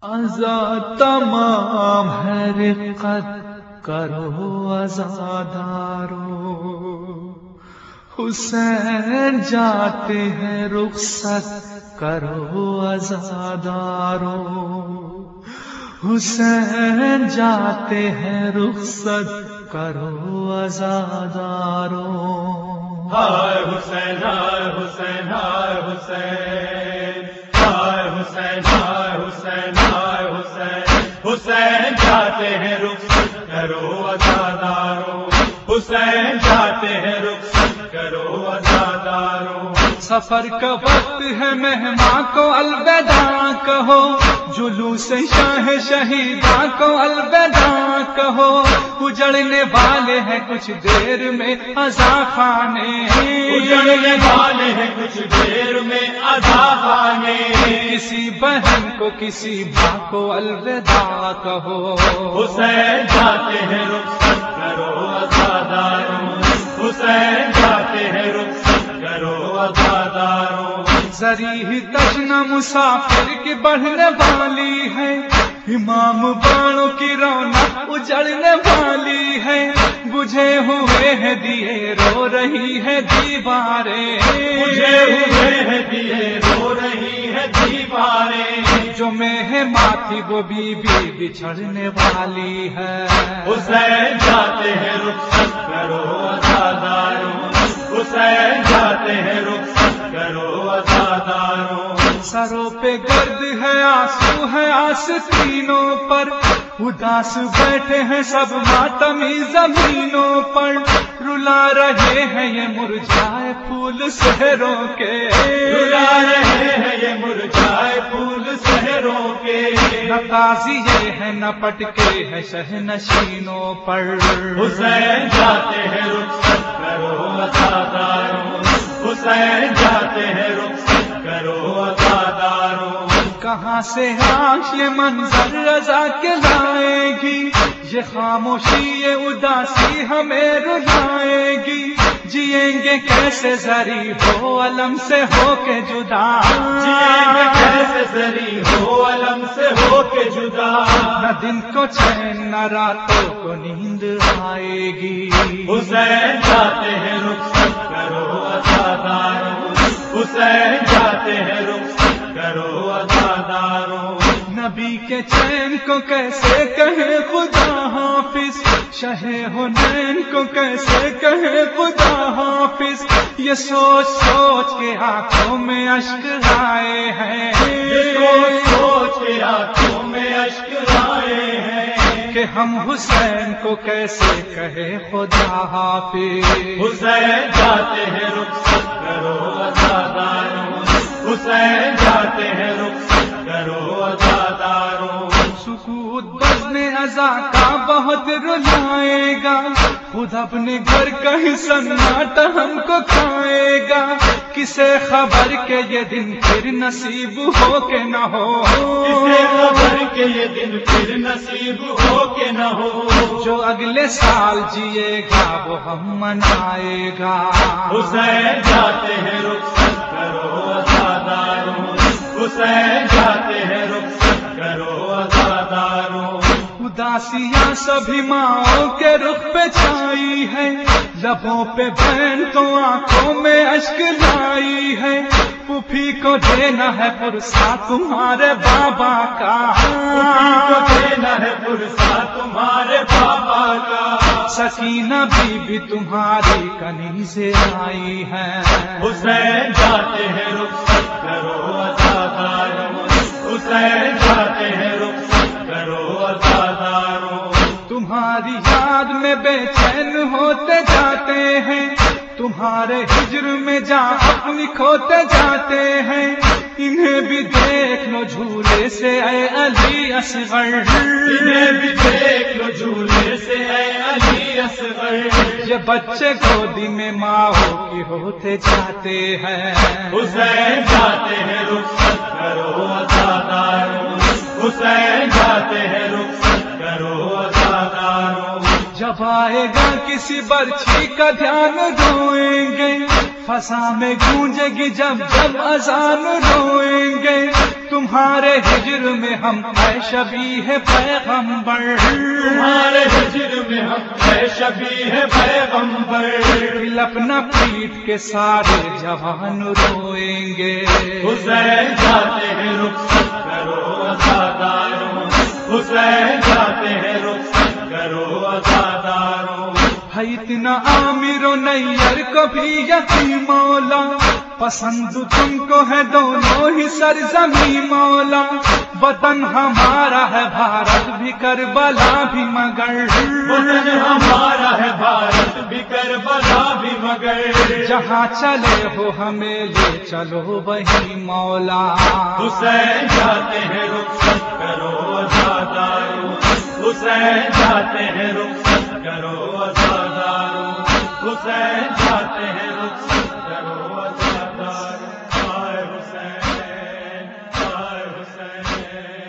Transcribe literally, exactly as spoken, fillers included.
آزاد تمام ہے رقت کرو عزادارو، حسین جاتے ہیں رخصت کرو عزادارو، حسین جاتے ہیں رخصت کرو عزادارو۔ ہائے حسین ہائے حسین ہائے حسین ہائے حسین ہائے حسین ہائے حسین، حسین جاتے ہیں رخصت کرو عزادارو، حسین جاتے ہیں رخصت کرو عزادارو۔ سفر کا وقت ہے مہمان کو الوداع کہو، جلوس شاہ شہیداں کو الوداع کہو، اجڑنے والے ہیں کچھ دیر میں عزا خانے، اجڑنے والے ہیں کچھ دیر میں عزا خانے۔ کسی بہن کو کسی ماں کو الوداع کہو، حسین جاتے ہیں رخصت کرو عزادارو، حسین جاتے ہیں رخصت کرو عزادارو۔ زریح تشنا مسافر کی بڑھنے والی ہے، امام باڑوں کی رونق اجڑنے والی ہے، بجھے ہوئے ہیں دیے رو رہی ہے دیواریں، بجھے ہوئے ہیں دیے رو رہی ہے دیواریں۔ جو مہماں تھی وہ بی بی بچھڑنے والی ہے، حسین جاتے ہیں رخصت کرو عزادارو، حسین جاتے ہیں رخصت کرو عزادارو۔ سروں پہ گرد ہے آنسو ہے آستینوں پر، اداس بیٹھے ہیں سب ماتمی زمینوں پر، رلا رہے ہیں یہ مرجھائے پھول سحروں کے، رلا رہے ہیں یہ مرجھائے پھول سحروں کے۔ نہ تازیے ہیں نہ پٹکے ہیں شہنشینوں پر، حسین جاتے ہیں رخصت کرو عزادارو، حسین جاتے ہیں رخصت کرو عزادارو۔ کہاں سے آنکھ یہ منظر رضا کے لائے گی، یہ خاموشی یہ اداسی ہمیں رلائے گی، جئیں گے کیسے زری ہو علم سے ہو کے جدا، جئیں گے کیسے زری ہو علم سے ہو کے جدا۔ نہ دن کو چین نہ راتوں کو نیند آئے گی، حسین جاتے ہیں رخصت کرو عزادارو، حسین جاتے ہیں رخصت کرو عزادارو۔ نبی کے چین کو کیسے کہے خدا حافظ، شہ حنین کو کیسے کہے خدا حافظ، یہ سوچ سوچ کے آنکھوں میں اشک آئے ہیں، یہ سوچ سوچ کے آنکھوں میں اشک آئے ہیں، کہ ہم حسین کو کیسے کہے خدا حافظ۔ حسین جاتے ہیں رخصت کرو عزادارو، حسین جاتے ہیں رخصت کرو عزادارو۔ سکوت بزم عزا کا بہت رلائے گا، خود اپنے گھر کا ہی سناٹا ہم کو کھائے گا، کسے خبر کہ یہ دن پھر نصیب ہو کہ نہ ہو، کسے خبر کہ یہ دن پھر نصیب ہو کہ نہ ہو۔ جو اگلے سال جیے گا وہ ہم منائے گا، حسین جاتے ہیں رخصت کرو عزادارو، حسین جاتے ہیں رخصت کرو عزادارو۔ اداسیاں سبھی ماؤں کے رخ پہ چھائی ہے، لبوں پہ بہن تو آنکھوں میں اشک لائی ہے، پھوپھی کو دینا ہے پرسا تمہارے بابا کا، پھوپھی کو دینا ہے پرسا تمہارے بابا کا۔ سکینہ بی بی تمہاری کنی سے آئی ہے، حسین جاتے ہیں رخصت کرو عزادارو، حسین جاتے ہیں رخصت کرو عزادارو۔ تمہاری یاد میں بے چین ہوتے جاتے ہیں، تمہارے ہجر میں جان اپنی کھوتے جاتے ہیں، انہیں بھی دیکھ لو جھولے سے اے علی اصغر، انہیں بھی دیکھ لو جھولے سے اے علی اصغر۔ یہ بچے گودی میں ماں کی ہوتے جاتے ہیں، حسین جاتے ہیں رخصت کرو عزادارو، حسین جاتے ہیں رخصت کرو عزادارو۔ جب آئے گا کسی برچھی کا دھیان روئیں گے، فضا میں گونجے گی جب جب اذان روئیں گے، تمہارے ہجر میں ہم اے شبیہ پیغمبر، تمہارے ہجر میں ہم اے شبیہ پیغمبر، دل اپنا پیٹ کے سارے جوان روئیں گے، حسین جاتے ہیں رخصت کرو عزاداروں، حسین جاتے ہیں رخصت کرو عزاداروں، ہے اتنا عامر و نیر کو بھی یقین مولا، پسند تم کو ہے دونوں ہی سرزمین مولا، وطن ہمارا ہے بھارت بھی کربلا بھی مگر، وطن ہمارا ہے بھارت بھی کربلا بھی مگر، جہاں چلے ہو ہمیں لے چلو وہی مولا، حسین جاتے ہیں رخصت کرو عزاداروں، حسین جاتے ہیں رخصت کرو عزاداروں، حسین جاتے ہیں رخصت کرو عزاداروں، آئے حسین آئے حسین